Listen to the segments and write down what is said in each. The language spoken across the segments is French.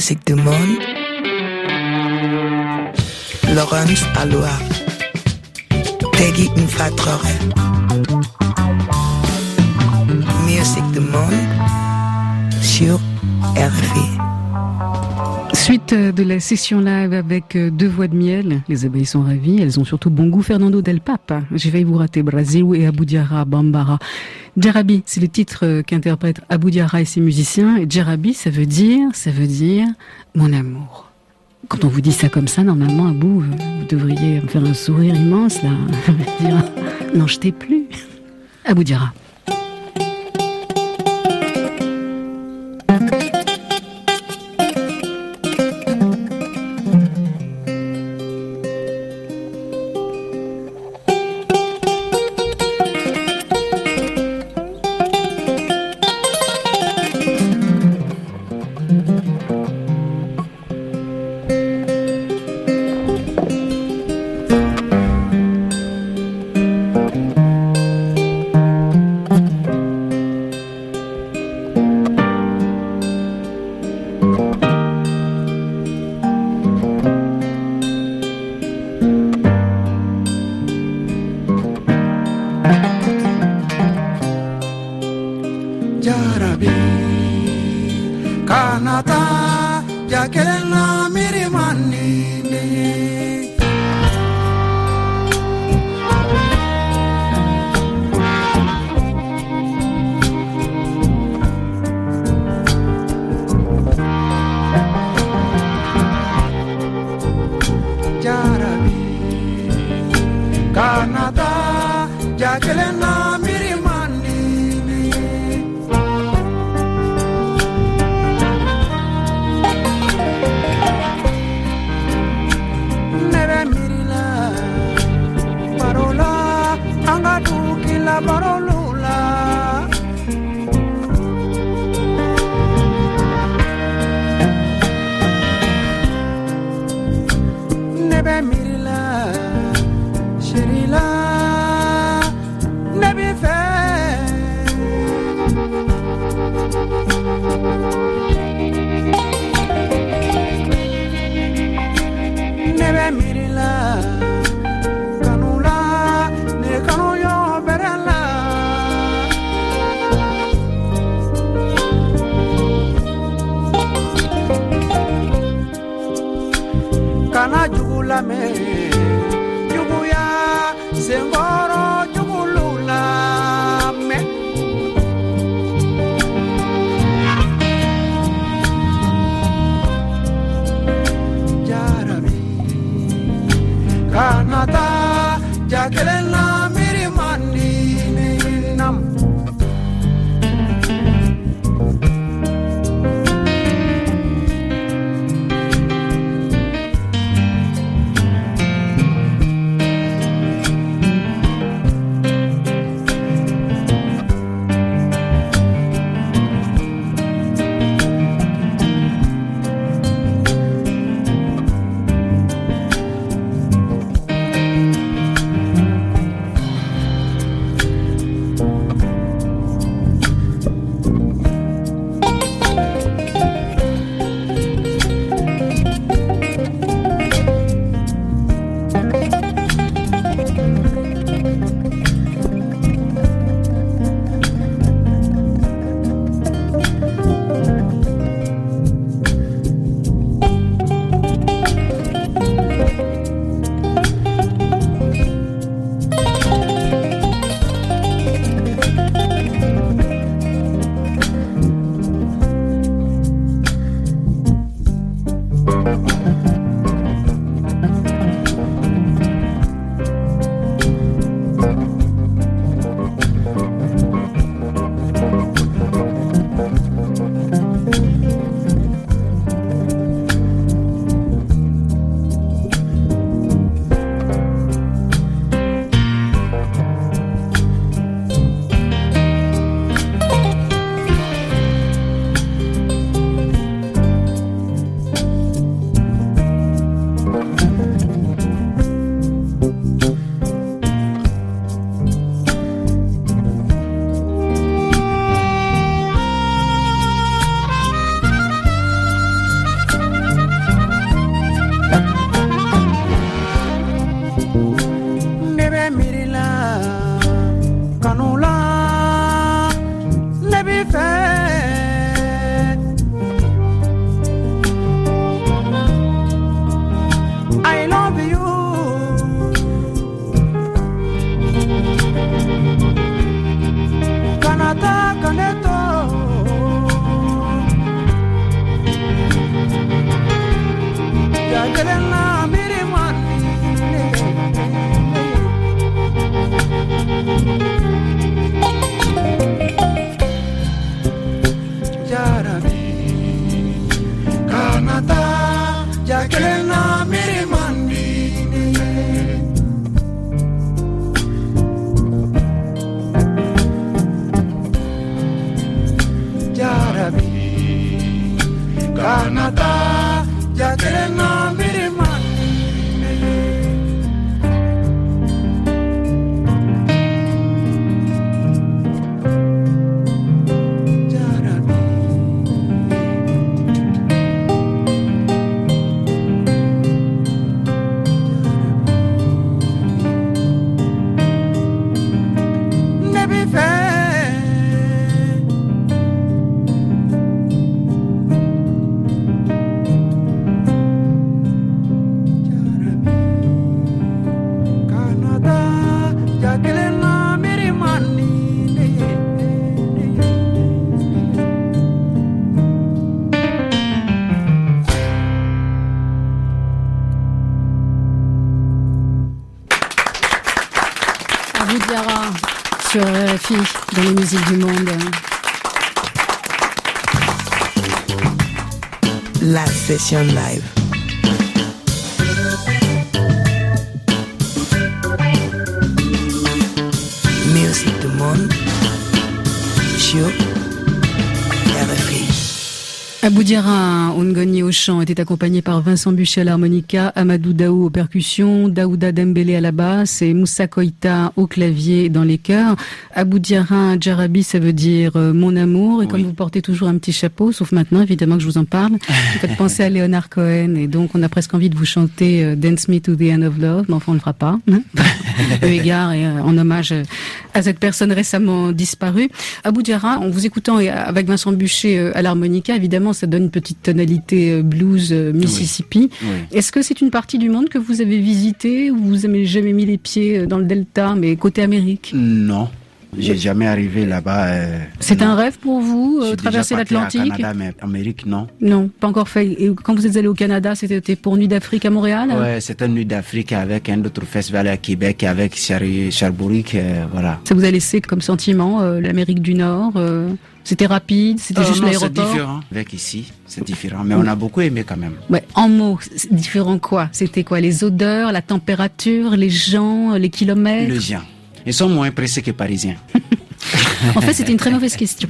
Music du monde. Laurence Aloha. Peggy Mfatrore. Music du monde sur RFI. Suite de la session live avec deux voix de miel. Les abeilles sont ravies, elles ont surtout bon goût. Fernando Del Papa, J'ai failli vous rater, Brasil et Abou Diarra Bambara. Djarabi, c'est le titre qu'interprètent Abou Diarra et ses musiciens. Et Djarabi, ça veut dire mon amour. Quand on vous dit ça comme ça, normalement, Abou, vous devriez me faire un sourire immense, là. Dire, non, je t'ai plus. Abou Diarra. Jacqueline Mirimandi. Jarabi Canada, Jacqueline Mirimandi. Jarabi Nebi Fair. Abou Diarra sur RFI dans les musiques du monde. La session live. Musique du monde sur RFI. Abou Diarra Ngoni au chant était accompagné par Vincent Buchet à l'harmonica, Amadou Daou aux percussions, Daouda Dembélé à la basse et Moussa Koïta au clavier dans les chœurs. Abou Diarra Jarabi, ça veut dire mon amour. Et oui. Comme vous portez toujours un petit chapeau, sauf maintenant évidemment que je vous en parle, vous faites penser à Leonard Cohen et donc on a presque envie de vous chanter Dance Me to the End of Love, mais enfin on ne le fera pas. Eu égard et en hommage à cette personne récemment disparue. Abou Diarra, en vous écoutant avec Vincent Buchet à l'harmonica, évidemment ça donne une petite tonalité blues Mississippi. Oui. Oui. Est-ce que c'est une partie du monde que vous avez visité ou vous n'avez jamais mis les pieds dans le Delta, mais côté Amérique? Non. J'ai jamais arrivé là-bas. C'est un rêve pour vous, traverser l'Atlantique? Au Canada, mais Amérique, non. Non, pas encore fait. Et quand vous êtes allé au Canada, c'était pour Nuit d'Afrique à Montréal? Ouais, c'était Nuit d'Afrique avec un autre festival à Québec, avec Sherbrooke, voilà. Ça vous a laissé comme sentiment l'Amérique du Nord? C'était rapide, c'était juste l'aéroport? C'est différent. Avec ici, c'est différent. Mais on a beaucoup aimé quand même. Ouais, en mots, différent quoi? C'était quoi? Les odeurs, la température, les gens, les kilomètres? Les gens. Ils sont moins pressés que Parisiens. En fait, c'était une très mauvaise question.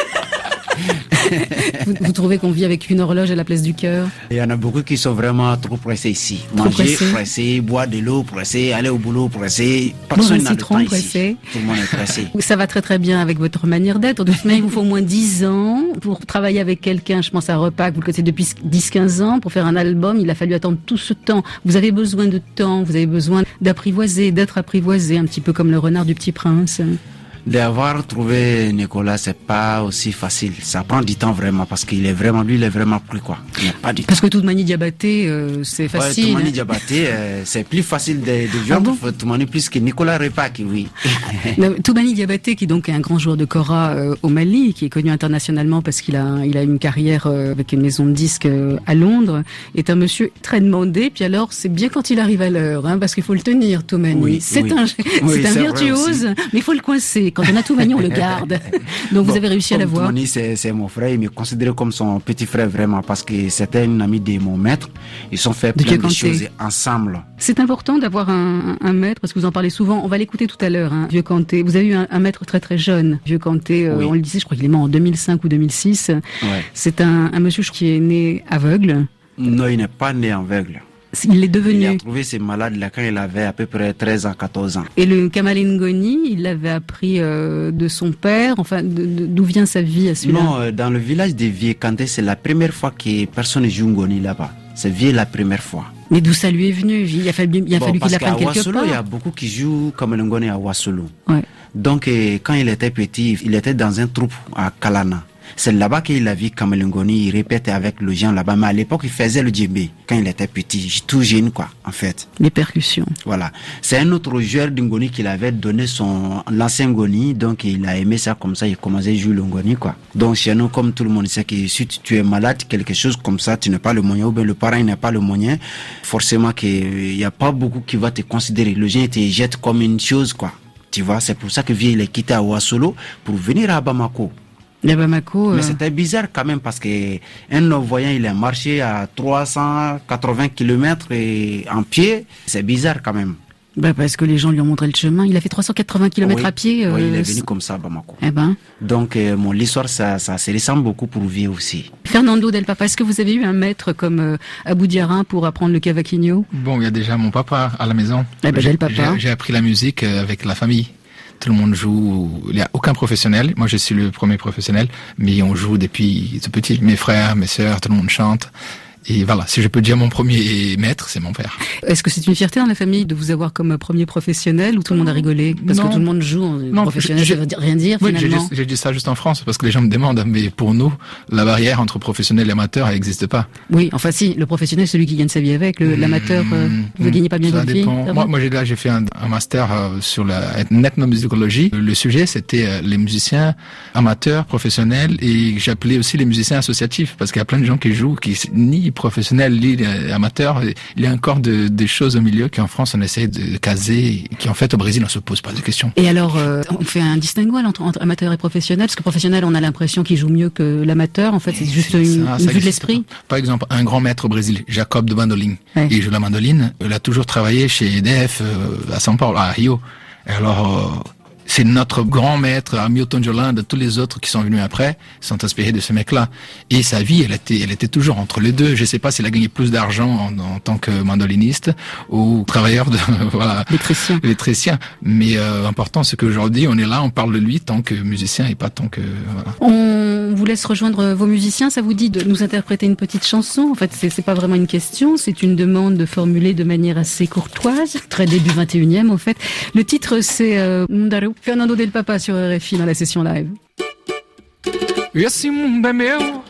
Vous trouvez qu'on vit avec une horloge à la place du cœur? Il y en a beaucoup qui sont vraiment trop pressés ici. Manger, pressé, boire de l'eau, pressé, aller au boulot, pressé. Personne n'a le temps ici. Tout le monde est pressé. Ça va très très bien avec votre manière d'être. De toute manière, il vous faut au moins 10 ans pour travailler avec quelqu'un. Je pense à Repas, que vous le connaissez depuis 10-15 ans. Pour faire un album, il a fallu attendre tout ce temps. Vous avez besoin de temps, vous avez besoin d'apprivoiser, d'être apprivoisé, un petit peu comme le renard du Petit Prince. D'avoir trouvé Nicolas, c'est pas aussi facile. Ça prend du temps vraiment parce qu'il est vraiment, lui, il est vraiment plus quoi. Il n'a pas du parce temps. Que Toumani Diabaté, c'est facile. Ouais, Toumani Diabaté, c'est plus facile de joindre Toumani plus que Nicolas Repak, oui. Toumani Diabaté, qui donc est un grand joueur de kora au Mali, qui est connu internationalement parce qu'il a une carrière avec une maison de disques à Londres, est un monsieur très demandé. Puis alors, c'est bien quand il arrive à l'heure, hein, parce qu'il faut le tenir, Toumani. Oui, c'est un virtuose, mais il faut le coincer. Quand on a Toumani, on le garde. Donc vous avez réussi à l'avoir. Toumani, c'est mon frère. Il me considère comme son petit frère vraiment parce que c'était un ami de mon maître. Ils ont fait plein de choses ensemble. C'est important d'avoir un maître parce que vous en parlez souvent. On va l'écouter tout à l'heure, hein, Vieux Kanté. Vous avez eu un maître très très jeune, Vieux Kanté. Oui. On le disait, je crois qu'il est mort en 2005 ou 2006. Ouais. C'est un monsieur qui est né aveugle. Non, il n'est pas né aveugle. Il est devenu. Il a trouvé ses malades là quand il avait à peu près 13 ans, 14 ans. Et le Kamale Ngoni, il l'avait appris de son père. Enfin, d'où vient sa vie à celui-là? Non, dans le village des Vieux Kanté, c'est la première fois que personne joue Ngoni là-bas. C'est Vieux la première fois. Mais d'où ça lui est venu? Il a fallu qu'il apprenne quelque part. Il y a beaucoup qui jouent Kamale Ngoni à Ouassolo. Ouais. Donc, quand il était petit, il était dans un troupe à Kalana. C'est là-bas qu'il a vu Kamale Ngoni, il répétait avec le gens là-bas. Mais à l'époque, il faisait le djembé quand il était petit, tout jeune quoi, en fait. Les percussions. Voilà. C'est un autre joueur d'Ngoni qui l'avait donné l'ancien Ngoni, donc il a aimé ça comme ça, il commençait à jouer le Ngoni quoi. Donc chez nous, comme tout le monde sait que si tu es malade, quelque chose comme ça, tu n'as pas le moyen, ou bien le parent n'a pas le moyen, forcément qu'il n'y a pas beaucoup qui va te considérer. Le gens te jette comme une chose quoi. Tu vois, c'est pour ça que Vieux il est quitté à Ouassolo pour venir à Bamako. Et Bamako. Mais c'était bizarre quand même parce que un non-voyant, il a marché à 380 km en pied. C'est bizarre quand même. Parce que les gens lui ont montré le chemin. Il a fait 380 km à pied. Oui, il est venu comme ça à Bamako. Eh ben. Donc, l'histoire, ça se ressemble beaucoup pour lui aussi. Fernando Del Papa, est-ce que vous avez eu un maître comme Abou Diarra pour apprendre le cavaquinho? Bon, il y a déjà mon papa à la maison. Del Papa. J'ai appris la musique avec la famille. Tout le monde joue. Il n'y a aucun professionnel. Moi, je suis le premier professionnel, mais on joue depuis tout petit. Mes frères, mes sœurs, tout le monde chante. Et voilà, si je peux dire mon premier maître, c'est mon père. Est-ce que c'est une fierté dans la famille de vous avoir comme premier professionnel ou tout le monde a rigolé? Parce que tout le monde joue en professionnel, ça veut rien dire finalement. J'ai dit ça juste en France parce que les gens me demandent, mais pour nous, la barrière entre professionnel et amateur, elle n'existe pas. Oui, enfin si, le professionnel, c'est celui qui gagne sa vie avec. L'amateur, vous ne gagnez pas bien votre vie. Moi, j'ai fait un master sur la ethnomusicologie. Le sujet, c'était les musiciens amateurs, professionnels, et j'appelais aussi les musiciens associatifs parce qu'il y a plein de gens qui jouent, qui ni professionnels, ni amateurs. Il y a encore des choses au milieu qu'en France on essaie de caser, qui en fait au Brésil on se pose pas de questions. Et alors, on fait un distinguo entre amateur et professionnel, parce que professionnel on a l'impression qu'il joue mieux que l'amateur. En fait, c'est juste une vue de l'esprit. Par exemple, un grand maître au Brésil, Jacob de Bandolim, il joue la mandoline. Il a toujours travaillé chez EDF à São Paulo, à Rio. Et alors, c'est notre grand maître, Hamilton de Holanda, tous les autres qui sont venus après sont inspirés de ce mec-là. Et sa vie, elle était toujours entre les deux. Je sais pas s'il a gagné plus d'argent en tant que mandoliniste ou travailleur de, voilà. Électricien. Mais, important, c'est qu'aujourd'hui, on est là, on parle de lui tant que musicien et pas tant que, voilà. On vous laisse rejoindre vos musiciens. Ça vous dit de nous interpréter une petite chanson? En fait, c'est pas vraiment une question, c'est une demande formulée de manière assez courtoise. Très début 21e, en fait. Le titre, c'est, Mundaru. Fernando Del Papa sur RFI dans la session live. Esse mundo é meu.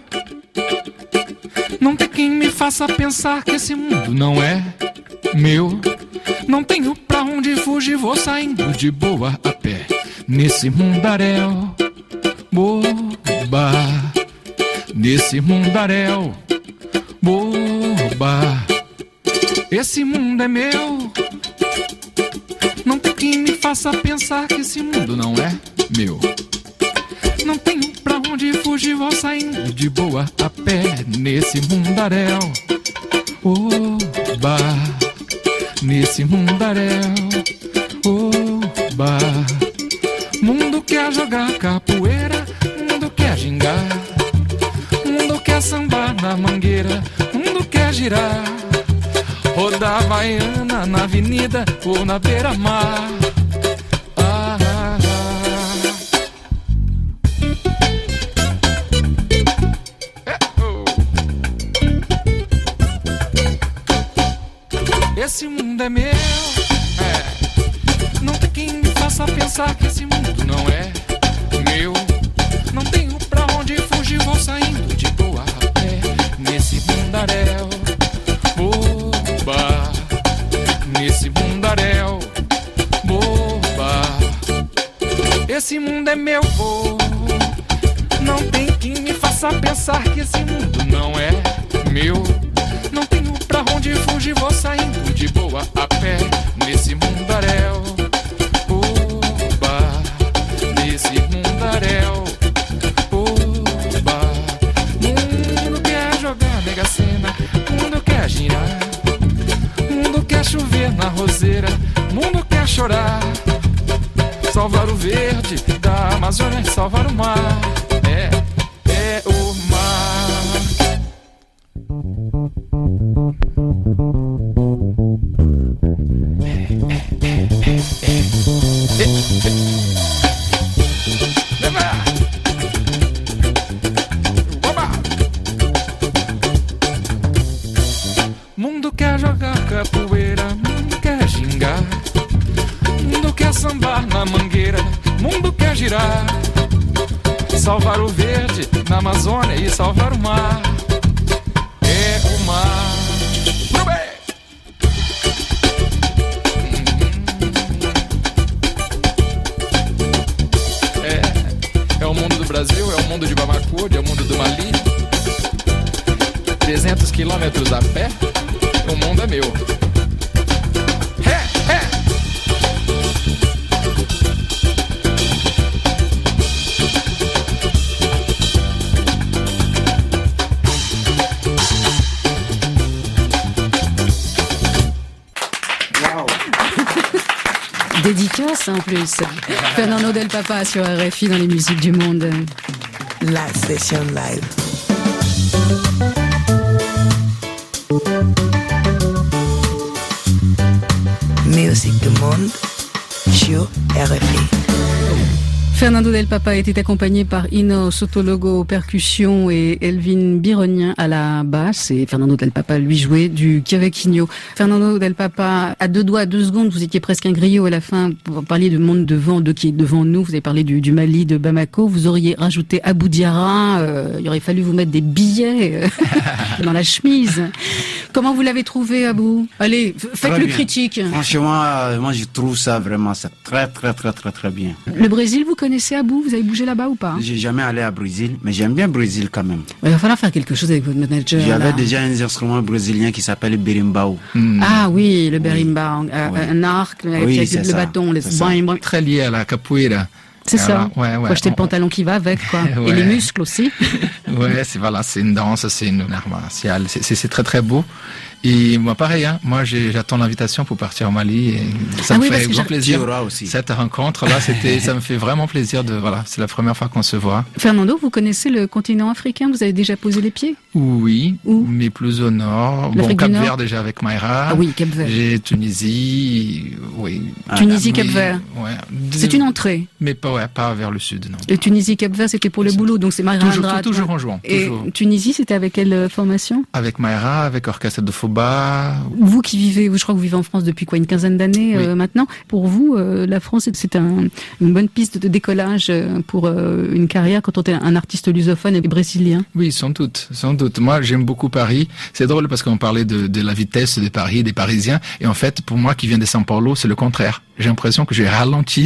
Não tem quem me faça pensar que esse mundo não é meu. Não tenho pra onde fugir, vou saindo de boa a pé. Nesse mundaréu, boba. Nesse mundaréu, boba. Esse mundo é meu. Não tem quem me faça pensar que esse mundo não é meu. Não tenho pra onde fugir, vou saindo de boa a pé. Nesse mundaréu, oba. Nesse mundaréu, oba. Mundo quer jogar capoeira, mundo quer gingar, mundo quer sambar na mangueira, mundo quer girar, rodar Havaiana na avenida ou na beira-mar. Esse mundo é meu, não tem quem me faça pensar que esse mundo não é meu. Não tenho pra onde fugir, vou saindo de boa a pé. Nesse mundaréu, boba. Nesse mundaréu, boba. Esse mundo é meu, não tem quem me faça pensar que esse mundo não é meu. Não tenho pra onde fugir, vou saindo de boa a pé. Nesse mundaréu, oba. Nesse mundaréu, oba. Mundo quer jogar Mega Sena, mundo quer girar, mundo quer chover na roseira, mundo quer chorar, salvar o verde da Amazônia e salvar o mar. É o mar. Mundo quer jogar capoeira, mundo quer gingar, mundo quer sambar na mangueira, mundo quer girar, salvar o verde na Amazônia e salvar o mar. É o mar. É o mundo do Brasil, é o mundo de Bamako, é o mundo do Mali. 300 quilômetros a pé, o mundo é meu. sauce en plus. Fernando Del Papa sur RFI dans les musiques du monde. La session live. Musique du monde sur RFI. Fernando Del Papa était accompagné par Ino Sotologo aux percussions et Elvin Bironien à la basse, et Fernando Del Papa lui jouait du cavaquinho. Fernando Del Papa, à 2 doigts, 2 secondes, vous étiez presque un griot à la fin. Vous parliez du monde qui est devant nous. Vous avez parlé du Mali, de Bamako. Vous auriez rajouté Abou Diarra. Il aurait fallu vous mettre des billets dans la chemise. Comment vous l'avez trouvé, Abou? Allez, faites-le critique. Franchement, moi je trouve ça vraiment très bien. Le Brésil, vous connaissez Abou? Vous avez bougé là-bas ou pas? J'ai jamais allé à Brésil, mais j'aime bien Brésil quand même. Il va falloir faire quelque chose avec votre manager. J'avais déjà un instrument brésilien qui s'appelle le berimbau. Ah oui, le berimbau, un arc avec le bâton, les très lié à la capoeira. C'est ça. Ouais. Faut acheter le pantalon qui va avec, quoi. Ouais. Et les muscles aussi. Ouais, c'est une danse, c'est une art martial. C'est très très beau. Et moi pareil, moi j'attends l'invitation pour partir au Mali et ça me fait grand plaisir. Cette rencontre là, ça me fait vraiment plaisir c'est la première fois qu'on se voit. Fernando, vous connaissez le continent africain? Vous avez déjà posé les pieds? Oui, mais plus au nord. Cap-Vert déjà avec Mayra. Ah oui, Cap-Vert. J'ai Tunisie, oui. Tunisie, Cap-Vert. Ouais. C'est une entrée. Mais pas vers le sud, non. Et Tunisie, Cap-Vert, c'était pour le boulot, donc c'est Mayra Andrade. Toujours en jouant. Et Tunisie, c'était avec quelle formation? Avec Mayra, avec Orchestre de Foba. Vous qui vivez, je crois que vous vivez en France depuis une quinzaine d'années maintenant. Pour vous, la France, c'est une bonne piste de décollage pour une carrière quand on est un artiste lusophone et brésilien. Oui, sans doute. Moi, j'aime beaucoup Paris. C'est drôle parce qu'on parlait de la vitesse de Paris, des Parisiens. Et en fait, pour moi qui viens de São Paulo, c'est le contraire. J'ai l'impression que j'ai ralenti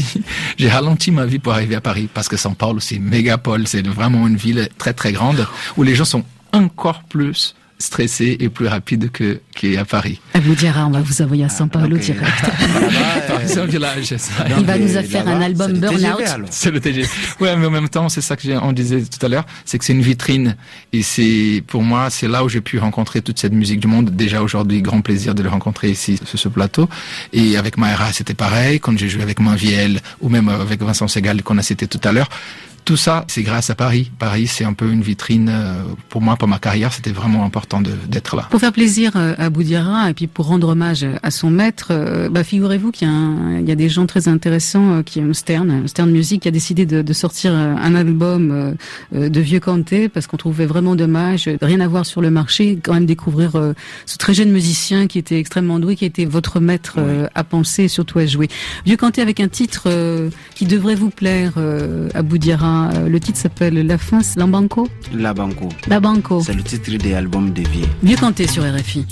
ma vie pour arriver à Paris parce que São Paulo, c'est une mégapole. C'est vraiment une ville très, très grande où les gens sont encore plus stressé et plus rapide qu'à Paris. Abou Diarra, on va vous envoyer à São Paulo direct. C'est un village, ça. Il va nous faire un album Burnout. C'est le TGV. Ouais, mais en même temps, c'est ça on disait tout à l'heure, c'est que c'est une vitrine. Et pour moi, c'est là où j'ai pu rencontrer toute cette musique du monde. Déjà aujourd'hui, grand plaisir de le rencontrer ici, sur ce plateau. Et avec Mayra, c'était pareil. Quand j'ai joué avec Mainviel, ou même avec Vincent Segal, qu'on a cité tout à l'heure. Tout ça, c'est grâce à Paris. Paris, c'est un peu une vitrine pour moi, pour ma carrière. C'était vraiment important d'être là. Pour faire plaisir à Abou Diarra et puis pour rendre hommage à son maître, figurez-vous qu'il y a des gens très intéressants qui ont Stern Music qui a décidé de sortir un album de vieux Kanté parce qu'on trouvait vraiment dommage de rien avoir sur le marché, quand même découvrir ce très jeune musicien qui était extrêmement doué, qui était votre maître à penser et surtout à jouer. Vieux Kanté avec un titre qui devrait vous plaire, Abou Diarra. Le titre s'appelle La fin, La Banco. La Banco. La Banco. C'est le titre des albums de Vieux. Vieux Kanté sur RFI.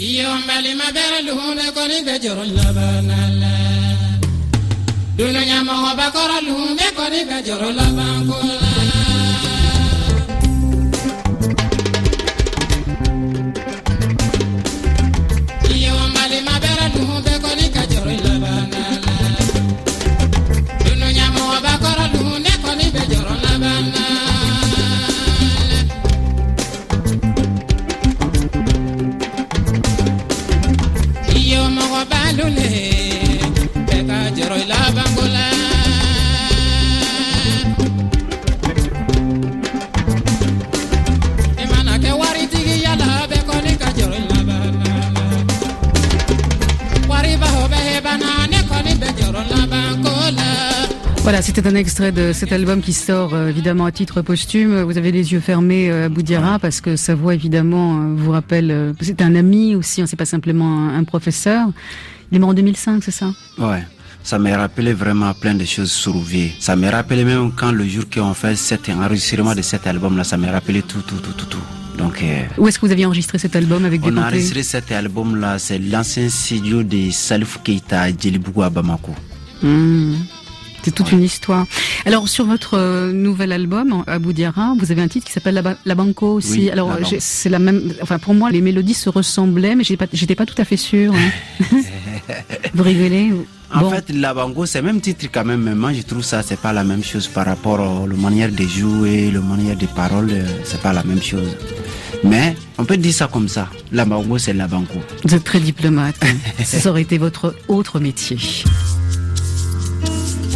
Voilà, c'était un extrait de cet album qui sort évidemment à titre posthume. Vous avez les yeux fermés, Abou Diarra, parce que sa voix évidemment vous rappelle. C'est un ami aussi, c'est pas simplement un professeur. Il est mort en 2005, c'est ça? Ouais. Ça m'a rappelé vraiment plein de choses sur Vieux. Ça m'a rappelé même quand le jour qu'on fait cet enregistrement de cet album-là, ça m'a rappelé tout. Donc, où est-ce que vous aviez enregistré cet album avec Vieux Kanté? On a enregistré cet album-là, c'est l'ancien studio de Salif Keita à Djelibougou à Bamako. C'est toute une histoire. Alors, sur votre nouvel album, Abou Diarra, vous avez un titre qui s'appelle La Banco aussi. Oui, alors, c'est la même. Enfin, pour moi, les mélodies se ressemblaient, mais j'étais pas tout à fait sûre. Hein. Vous rigolez? En fait, La Banco, c'est le même titre quand même, mais moi je trouve ça, c'est pas la même chose par rapport à la manière de jouer, la manière des paroles, c'est pas la même chose. Mais on peut dire ça comme ça. La Banco, c'est La Banco. Vous êtes très diplomate. Hein. Ça aurait été votre autre métier.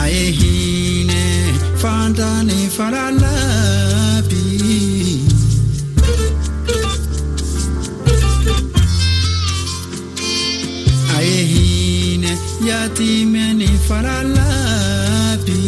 Aehine fantane faralapi Aehine yatimene faralapi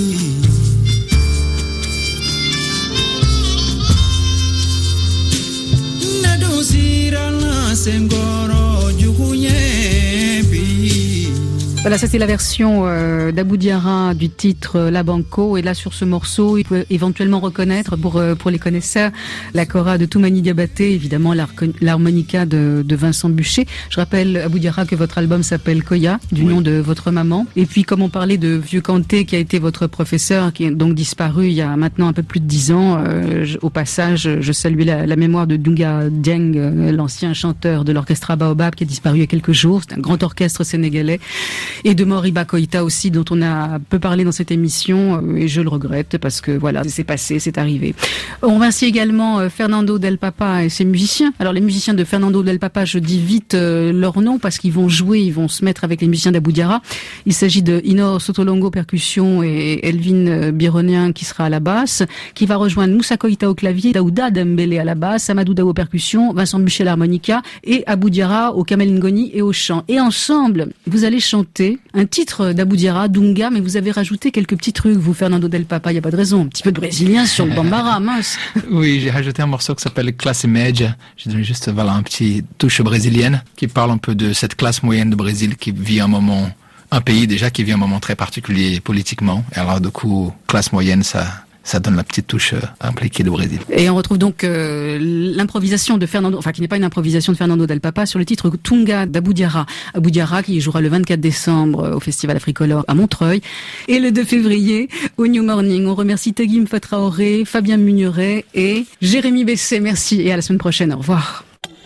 Nadosirana sengoro jukunyepi. Voilà, ça c'est la version d'Abou Diarra du titre La Banco. Et là, sur ce morceau, il peut éventuellement reconnaître, pour les connaisseurs, la kora de Toumani Diabaté, évidemment l'harmonica de Vincent Buchet. Je rappelle, Abou Diarra, que votre album s'appelle Koya, du nom de votre maman. Et puis, comme on parlait de Vieux Kanté, qui a été votre professeur, qui est donc disparu il y a maintenant un peu plus de 10 ans, au passage, je salue la mémoire de Dunga Dieng, l'ancien chanteur de l'orchestre Baobab, qui a disparu il y a quelques jours. C'est un grand orchestre sénégalais. Et de Moriba Koïta aussi, dont on a peu parlé dans cette émission, et je le regrette parce que voilà, c'est passé, c'est arrivé. On remercie également Fernando Del Papa et ses musiciens. Alors les musiciens de Fernando Del Papa, je dis vite leur nom parce qu'ils vont jouer, ils vont se mettre avec les musiciens d'Abou Diarra. Il s'agit de Ino Sotolongo percussion et Elvin Bironien qui sera à la basse, qui va rejoindre Moussa Koïta au clavier, Daouda Dembélé à la basse, Amadou Dao percussion, Vincent Buchet à l'harmonica et Abou Diarra au kamel ngoni et au chant. Et ensemble, vous allez chanter un titre d'Abou Diarra, Dunga, mais vous avez rajouté quelques petits trucs, vous, Fernando Del Papa, il n'y a pas de raison. Un petit peu de brésilien sur le bambara, mince. Oui, j'ai rajouté un morceau qui s'appelle Classe Média. J'ai donné juste, voilà, un petit touche brésilienne qui parle un peu de cette classe moyenne de Brésil qui vit un pays déjà qui vit un moment très particulier politiquement. Et alors, du coup, classe moyenne, ça donne la petite touche impliquée de Brésil. Et on retrouve donc l'improvisation de Fernando, enfin qui n'est pas une improvisation de Fernando Del Papa, sur le titre Tunga d'Abou Diarra. Abou Diarra qui jouera le 24 décembre au Festival Africolor à Montreuil et le 2 février au New Morning. On remercie Tegim Fatraoré, Fabien Mugneret et Jérémy Bessé. Merci et à la semaine prochaine. Au revoir.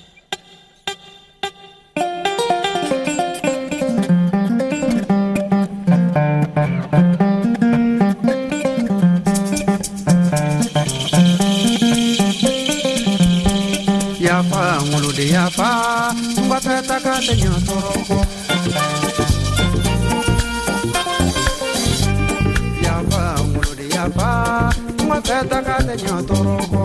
Yafa, mbapeta kate nyatoroko. Yafa, mulode yafa, mbapeta kate nyatoroko.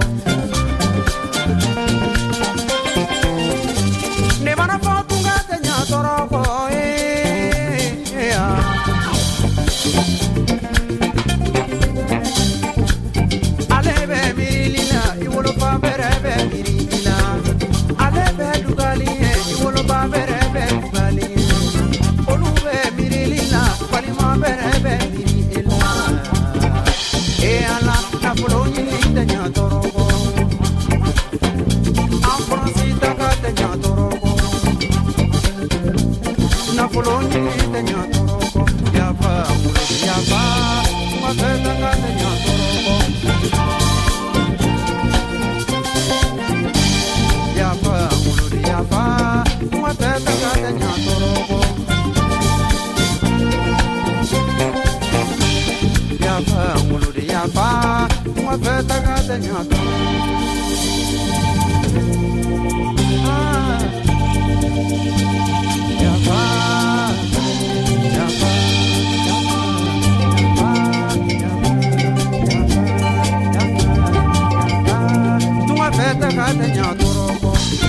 Ne bana fotu kate nyatoroko, Alebe mirilina, iwolo pa berebe mirilina. Alebe dugalie, iwolo pa berebe dugalie. Olube mirilina, palima berebe mirilina. Ala na polonyi de nyatoroko. Amfransita ka de nyatoroko. Na polonyi de nyatoroko. Yafa, yafa, mafeta ka de nyatoroko. Yafa, mafeta ka de nyatoroko. Yafa, mafeta ka de nyatoroko. Yafa, yafa. Feta kate nyatoroko.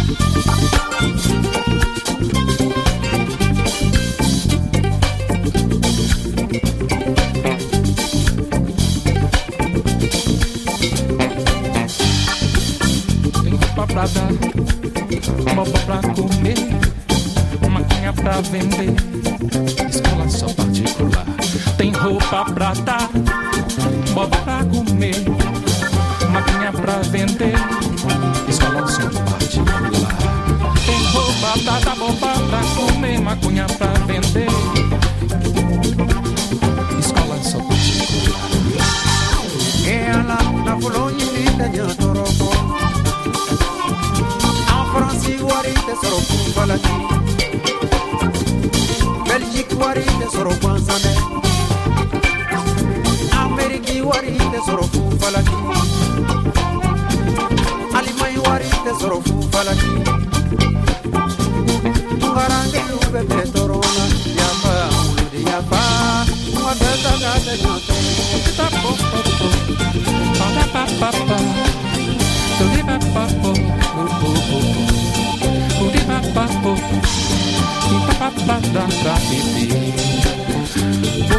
Tem roupa pra dar, roupa pra comer, maquinha pra vender, escola só particular. Tem roupa pra dar, roupa pra comer, maquinha pra vender, escola só particular. Tem roupa pra dar, roupa pra comer, maconha pra vender, escola só particular. Ela na Polônia de nyatoroko. En France warite soro kumbalaki. Belgique warite soro kwansane. Amerique warite soro kumbalaki. Allemagne warite soro kumbalaki. Tungarange lube betorona. Yafa, yafa, mabeta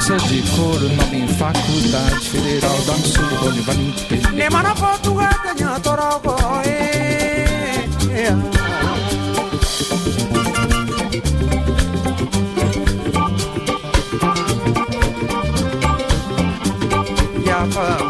Calça de couro, nova em faculdade Federal da Sul, onde vai limpar. Lema na Portugal, tenho toroco, Yafa